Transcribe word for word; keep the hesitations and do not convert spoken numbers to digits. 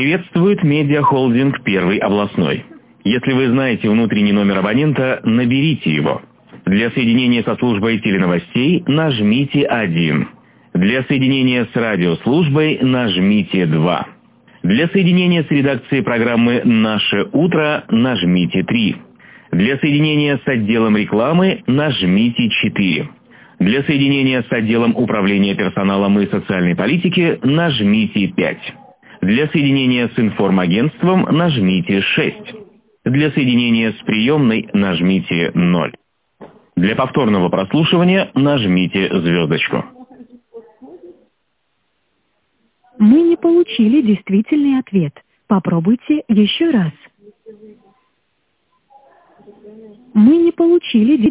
Приветствует медиахолдинг «Первый областной». Если вы знаете внутренний номер абонента, наберите его. Для соединения со службой теленовостей нажмите один. Для соединения с радиослужбой нажмите два. Для соединения с редакцией программы «Наше утро» нажмите три. Для соединения с отделом рекламы нажмите четыре. Для соединения с отделом управления персоналом и социальной политики нажмите пять. Для соединения с информагентством нажмите шесть. Для соединения с приемной нажмите ноль. Для повторного прослушивания нажмите звездочку. Мы не получили действительный ответ. Попробуйте еще раз. Мы не получили